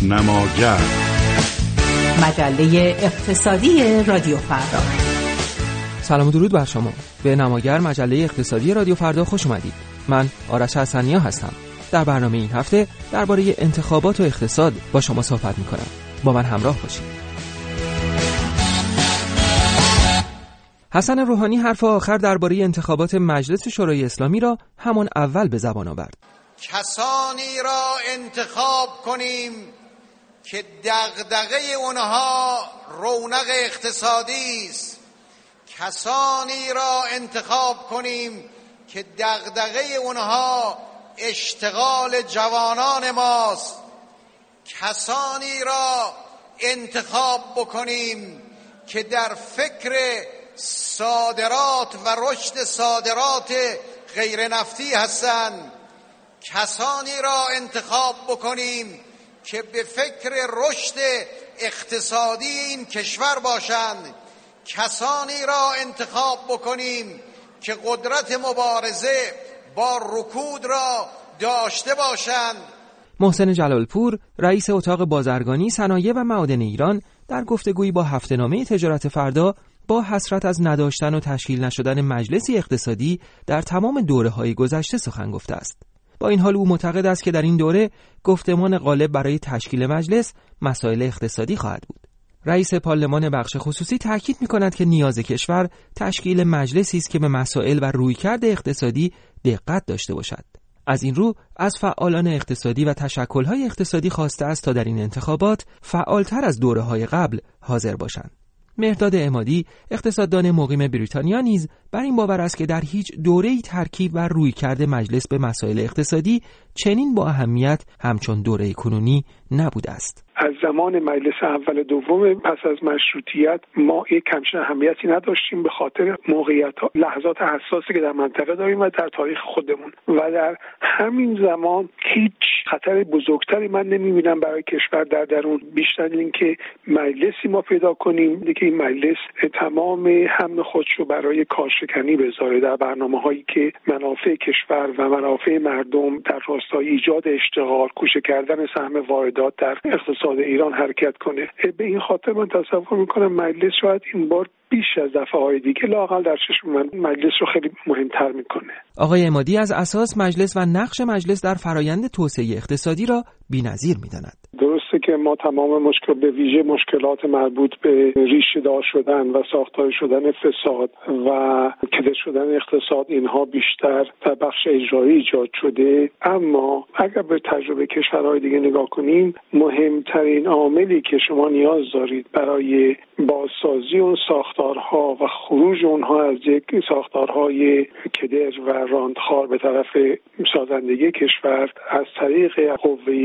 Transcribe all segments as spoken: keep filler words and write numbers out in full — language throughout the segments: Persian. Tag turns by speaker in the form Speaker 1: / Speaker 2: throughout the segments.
Speaker 1: نماگر،
Speaker 2: مجله اقتصادی رادیو فردا.
Speaker 3: سلام و درود بر شما. به نماگر، مجله اقتصادی رادیو فردا خوش اومدید. من آرش حسنیا هستم. در برنامه این هفته درباره انتخابات و اقتصاد با شما صحبت می‌کنم. با من همراه باشید. حسن روحانی حرف آخر درباره انتخابات مجلس شورای اسلامی را همان اول به زبان آورد.
Speaker 4: کسانی را انتخاب کنیم که دغدغه اونها رونق اقتصادی است. کسانی را انتخاب کنیم که دغدغه اونها اشتغال جوانان ماست. کسانی را انتخاب بکنیم که در فکر صادرات و رشد صادرات غیر نفتی هستند. کسانی را انتخاب بکنیم که به فکر رشد اقتصادی این کشور باشند. کسانی را انتخاب بکنیم که قدرت مبارزه با رکود را داشته باشند.
Speaker 3: محسن جلالپور، رئیس اتاق بازرگانی، صنایع و معادن ایران، در گفتگویی با هفته‌نامه تجارت فردا با حسرت از نداشتن و تشکیل نشدن مجلسی اقتصادی در تمام دوره‌های گذشته سخن گفته است. با این حال او معتقد است که در این دوره گفتمان غالب برای تشکیل مجلس مسائل اقتصادی خواهد بود. رئیس پارلمان بخش خصوصی تاکید می‌کند که نیاز کشور تشکیل مجلسی است که به مسائل و رویکرد اقتصادی دقت داشته باشد. از این رو از فعالان اقتصادی و تشکل‌های اقتصادی خواسته است تا در این انتخابات فعالتر از دوره‌های قبل حاضر باشند. مهرداد عمادی، اقتصاددان مقیم بریتانیا، نیز بر این باور است که در هیچ دوره‌ای ترکیب و رویکرد مجلس به مسائل اقتصادی چنین با اهمیت همچون دوره کنونی نبوده است.
Speaker 5: از زمان مجلس اول دوم پس از مشروطیت ما یک کمچین اهمیتی نداشتیم به خاطر موقعیت لحظات حساسی که در منطقه داریم و در تاریخ خودمون، و در همین زمان هیچ خطر بزرگتری من نمیبینم برای کشور در درون، بیشتر اینکه مجلسی ما پیدا کنیم که این مجلس تمام هم خودش رو برای کارشکنی بذاره در برنامه‌هایی که منافع کشور و منافع مردم در راستای ایجاد اشتغال، کوچه کردن سهم واردات در اقتصاد ایران حرکت کنه. به این خاطر من تصور میکنم مجلس شاید این بار بیش از دفعه‌های دیگه لااقل در چشم من مجلس رو خیلی مهمتر میکنه.
Speaker 3: آقای عمادی از اساس مجلس و نقش مجلس در فرایند توسعه اقتصادی را بی‌نظیر میداند.
Speaker 5: درسته که ما تمام مشکل به ویژه مشکلات مربوط به ریشه دار شدن و ساختار شدن فساد و کده شدن اقتصاد اینها بیشتر در بخش اجرایی ایجاد شده، اما اگر به تجربه کشورهای دیگه نگاه کنیم مهمترین عاملی که شما نیاز دارید برای بازسازی اون ساختارها و خروج اونها از یک ساختارهای کدر و راندخار به طرف سازندگی کشور از طریق قوه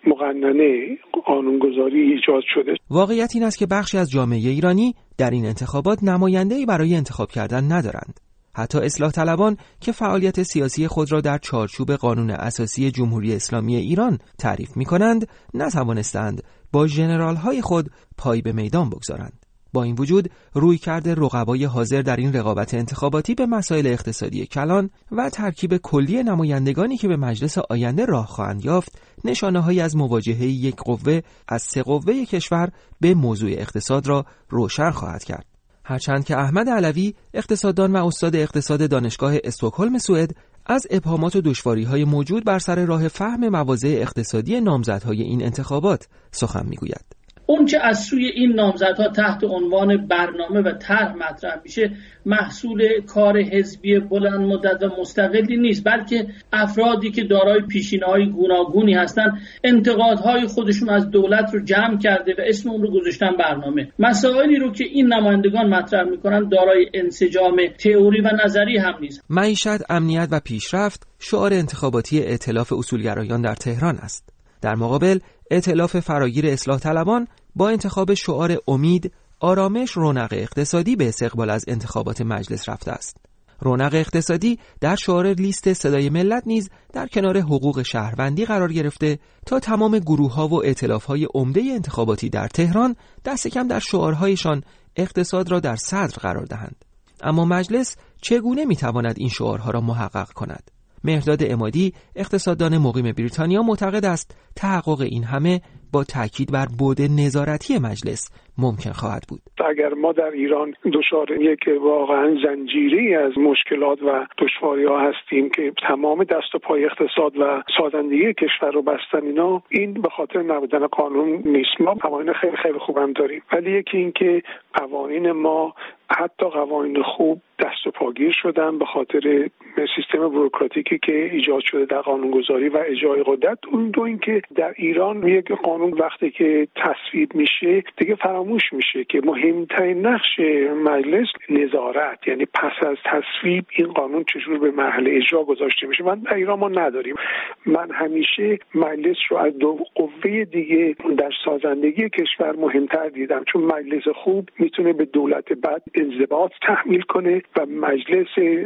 Speaker 5: مقننه قانونگذاری ایجاد شده.
Speaker 3: واقعیت این است که بخشی از جامعه ایرانی در این انتخابات نماینده‌ای برای انتخاب کردن ندارند. حتی اصلاح طلبان که فعالیت سیاسی خود را در چارچوب قانون اساسی جمهوری اسلامی ایران تعریف می‌کنند، نتوانستند با ژنرال‌های خود پای به میدان بگذارند. با این وجود رویکرد رقبای حاضر در این رقابت انتخاباتی به مسائل اقتصادی کلان و ترکیب کلی نمایندگانی که به مجلس آینده راه خواهند یافت نشانه‌هایی از مواجهه یک قوه از سه قوه کشور به موضوع اقتصاد را روشن خواهد کرد. هرچند که احمد علوی، اقتصاددان و استاد اقتصاد دانشگاه استکهلم سوئد، از ابهامات و دشواری‌های موجود بر سر راه فهم مواضع اقتصادی نامزدهای این انتخابات سخن می‌گوید.
Speaker 6: اون که از سوی این نامزدها تحت عنوان برنامه و طرح مطرح میشه محصول کار حزبی بلند مدت و مستقلی نیست، بلکه افرادی که دارای پیشینه‌های گوناگونی هستند انتقادهای خودشون از دولت رو جمع کرده و اسم اون رو گذاشتن برنامه. مسائلی رو که این نمایندگان مطرح میکنن دارای انسجام تئوری و نظری هم نیست.
Speaker 3: معیشت، امنیت و پیشرفت شعار انتخاباتی ائتلاف اصولگرایان در تهران است. در مقابل ائتلاف فراگیر اصلاح طلبان با انتخاب شعار امید، آرامش، رونق اقتصادی به استقبال از انتخابات مجلس رفته است. رونق اقتصادی در شعار لیست صدای ملت نیز در کنار حقوق شهروندی قرار گرفته تا تمام گروه‌ها و ائتلاف‌های عمده انتخاباتی در تهران دست کم در شعارهایشان اقتصاد را در صدر قرار دهند. اما مجلس چگونه می‌تواند این شعارها را محقق کند؟ مهرداد عمادی، اقتصاددان مقیم بریتانیا، معتقد است تحقق این همه با تاکید بر بعد نظارتی مجلس ممکن خواهد بود.
Speaker 5: اگر ما در ایران دچار یک واقعا زنجیری از مشکلات و دشواری‌ها هستیم که تمام دست و پای اقتصاد و سازندگی کشور رو بستن، اینا این به خاطر نبودن قانون نیست. ما قوانین خیلی خیلی خوبم داریم، ولی یکی این که قوانین ما حتی قوانین خوب دست و پاگیر شدن به خاطر سیستم بوروکراتیکی که ایجاد شده در قانونگذاری و اجرای قدرت. اون دو این که در ایران یک قانون وقتی که تصویب میشه دیگه فراموش میشه که مهمترین نقش مجلس نظارت، یعنی پس از تصویب این قانون چجور به مرحله اجرا گذاشته میشه. من در ایران ما نداریم. من همیشه مجلس رو از دو قوه دیگه در سازندگی کشور مهمتر دیدم، چون مجلس خوب میتونه به دولت بد انضباط تحمیل کنه و مجلس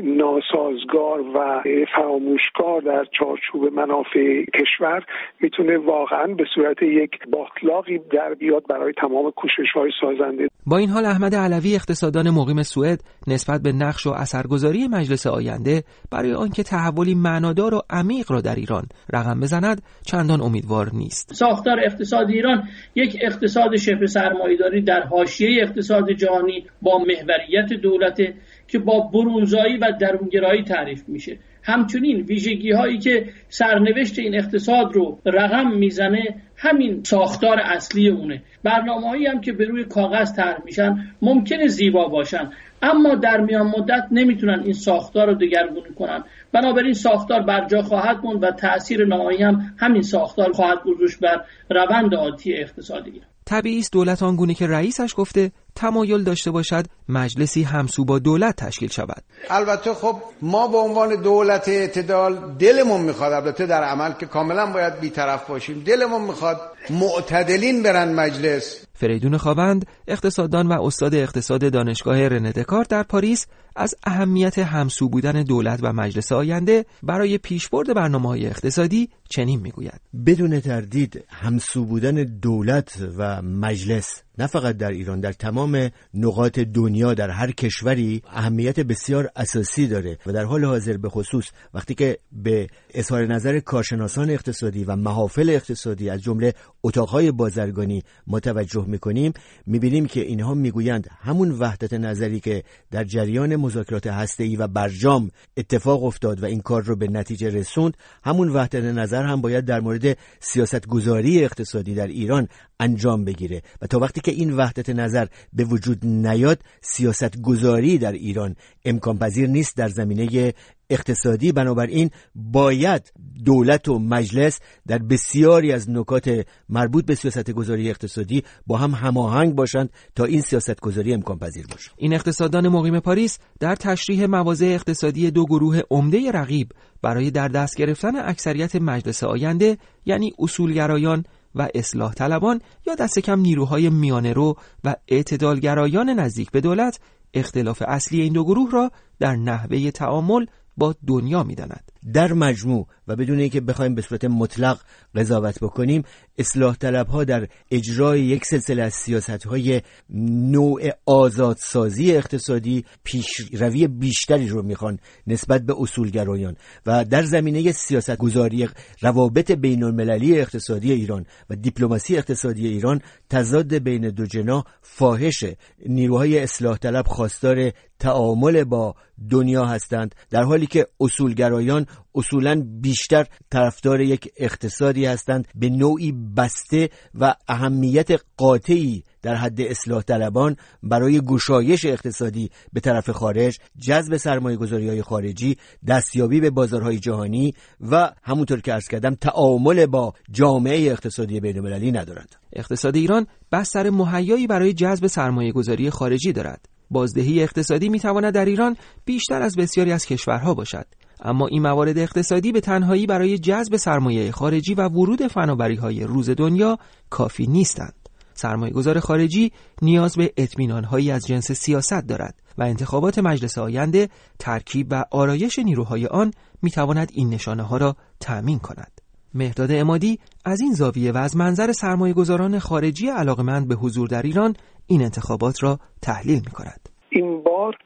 Speaker 5: ناسازگار و فراموشکار در چارچوب منافع کشور میتونه واقعا به صورت یک باطلاقی در بیاد برای تمام کوشش‌های سازنده.
Speaker 3: با این حال احمد علوی، اقتصاددان مقیم سوئد، نسبت به نقش و اثرگذاری مجلس آینده برای آنکه تحولی معنادار و عمیق را در ایران رقم بزند چندان امیدوار نیست.
Speaker 6: ساختار اقتصادی ایران یک اقتصاد شبه سرمایه‌داری در حاشیه اقتصاد جهانی با محوریت دولت که با برونزایی و درونگرایی تعریف میشه. همچنین ویژگی هایی که سرنوشت این اقتصاد رو رقم میزنه همین ساختار اصلی اونه. برنامه‌هایی هم که به روی کاغذ طرح میشن ممکنه زیبا باشن، اما در میان مدت نمیتونن این ساختار رو دگرگونی کنن. بنابراین ساختار برجا خواهد موند و تأثیر نهایی هم همین ساختار خواهد گذاشت بر روند عادی اقتصادی.
Speaker 3: طبیعی است دولت آنگونه که رئیسش گفته تمایل داشته باشد مجلسی همسو با دولت تشکیل شود.
Speaker 4: البته خب ما به عنوان دولت اعتدال دلمون میخواد، البته در عمل که کاملا باید بی‌طرف باشیم، دلمون میخواد معتدلین برن مجلس.
Speaker 3: فریدون خاوند، اقتصاددان و استاد اقتصاد دانشگاه رنه دکارت در پاریس، از اهمیت همسو بودن دولت و مجلس آینده برای پیشبرد برنامه‌های اقتصادی چنین میگوید:
Speaker 1: بدون تردید همسو بودن دولت و مجلس نه فقط در ایران، در تمام نقاط دنیا، در هر کشوری اهمیت بسیار اساسی داره و در حال حاضر به خصوص وقتی که به اظهار نظر کارشناسان اقتصادی و محافل اقتصادی از جمله اتاقهای بازرگانی ما توجه میکنیم، میبینیم که اینها میگویند همون وحدت نظری که در جریان مذاکرات هسته‌ای و برجام اتفاق افتاد و این کار رو به نتیجه رسوند، همون وحدت نظر هم باید در مورد سیاست گذاری اقتصادی در ایران انجام بگیره و تا وقتی که این وحدت نظر به وجود نیاد سیاست گذاری در ایران امکان پذیر نیست در زمینه اقتصادی. بنابراین باید دولت و مجلس در بسیاری از نکات مربوط به سیاست گذاری اقتصادی با هم هماهنگ باشند تا این سیاست گذاری امکان پذیر باشه.
Speaker 3: این اقتصاددان مقیم پاریس در تشریح مواضع اقتصادی دو گروه عمده رقیب برای در دست گرفتن اکثریت مجلس آینده، یعنی اصولگرایان و اصلاح طلبان یا دست کم نیروهای میانه رو و اعتدالگرایان نزدیک به دولت، اختلاف اصلی این دو گروه را در نحوه تعامل با دنیا می‌داند.
Speaker 1: در مجموع و بدون اینکه بخوایم به صورت مطلق قضاوت بکنیم، اصلاح طلب‌ها در اجرای یک سلسله از سیاست‌های نوع آزادسازی اقتصادی پیشروی بیشتری رو میخوان نسبت به اصولگرایان و در زمینه سیاست‌گذاری روابط بین‌المللی اقتصادی ایران و دیپلماسی اقتصادی ایران تضاد بین دو جناح فاحشه. نیروهای اصلاح طلب خواستار تعامل با دنیا هستند، در حالی که اصولگرایان اصولاً بیشتر طرفدار یک اقتصادی هستند به نوعی بسته و اهمیت قاطعی در حد اصلاح طلبان برای گشایش اقتصادی به طرف خارج، جذب سرمایه‌گذاری‌های خارجی، دستیابی به بازارهای جهانی و همونطور که عرض کردم تعامل با جامعه اقتصادی بین‌المللی ندارند.
Speaker 3: اقتصاد ایران بستر مهیایی برای جذب سرمایه‌گذاری خارجی دارد. بازدهی اقتصادی می‌تواند در ایران بیشتر از بسیاری از کشورها باشد، اما این موارد اقتصادی به تنهایی برای جذب سرمایه خارجی و ورود فناوری‌های روز دنیا کافی نیستند. سرمایه‌گذار خارجی نیاز به اطمینان‌هایی از جنس سیاست دارد و انتخابات مجلس آینده، ترکیب و آرایش نیروهای آن می‌تواند این نشانه‌ها را تأمین کند. مهرداد عمادی از این زاویه و از منظر سرمایه‌گذاران خارجی علاقه‌مند به حضور در ایران این انتخابات را تحلیل می‌کند.
Speaker 5: این بار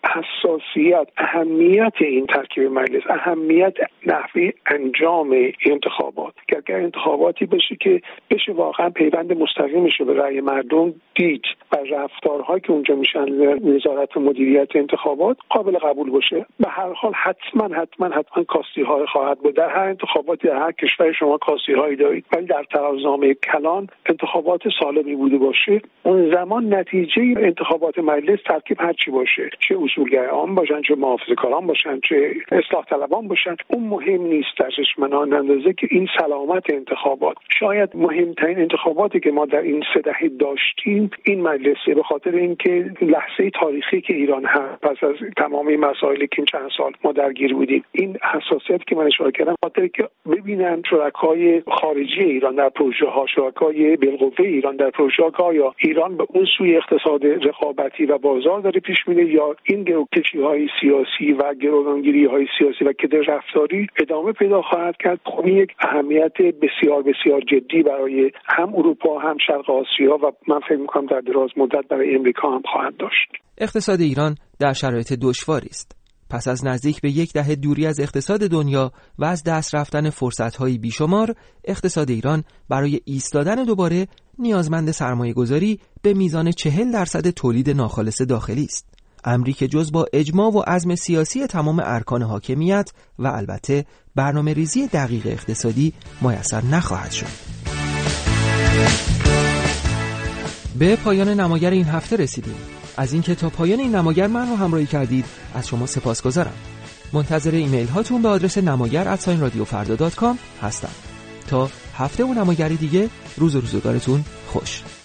Speaker 5: حساسیت اهمیت این ترکیب مجلس، اهمیت نحوه انجام انتخابات، که اگر انتخاباتی بشه که بشه واقعا پیوند مستقیمش رو به رأی مردم دید و رفتارهایی که اونجا میشن نظارت و مدیریت انتخابات قابل قبول باشه. به هر حال حتما حتما حتما کاستی های خواهد بود در هر انتخاباتی، در هر کشور شما کاستی هایی دارید، ولی در ترازنامه کلان انتخابات سالمی بوده باشه، اون زمان نتیجه انتخابات مجلس ترکیب هر چی باشه، چه اصولگرایان باشن، چه محافظه‌کاران باشن، چه اصلاح طلبان باشن، اون مهم نیست در چشم من، اندازه که این سلامت انتخابات. شاید مهمترین انتخاباتی که ما در این سه دهه داشتیم این مجلسه، به خاطر اینکه لحظه تاریخی که ایران هم پس از تمام مسائلی که چند سال ما درگیر بودیم، این حساسیت که من اشاره کردم، خاطر که ببینن شرکای خارجی ایران در پروژه ها، شرکای بالقوه ایران در پروژه ها، یا ایران به اون سوی اقتصاد رقابتی و بازار داره پیش میره، یا این گروکشی های سیاسی و گروگانگیری های سیاسی و کدر رفتاری ادامه پیدا خواهد کرد. خب یک اهمیت بسیار بسیار جدی برای هم اروپا هم شرق آسیا و من فکر می‌کنم در دراز مدت برای امریکا هم خواهد داشت.
Speaker 3: اقتصاد ایران در شرایط دشواری است. پس از نزدیک به یک دهه دوری از اقتصاد دنیا و از دست رفتن فرصت‌های بیشمار، اقتصاد ایران برای ایستادن دوباره نیازمند سرمایه‌گذاری به میزان چهل درصد تولید ناخالص داخلی است. امری که جز با اجماع و عزم سیاسی تمام ارکان حاکمیت و البته برنامه ریزی دقیق اقتصادی میسر نخواهد شد. به پایان نماگر این هفته رسیدیم. از اینکه تا پایان این نماگر من رو همراهی کردید از شما سپاسگزارم. منتظر ایمیل هاتون به آدرس نماگر ات رادیو فردا دات کام هستم. تا هفته و نماگری دیگه، روز و روزگارتون خوش.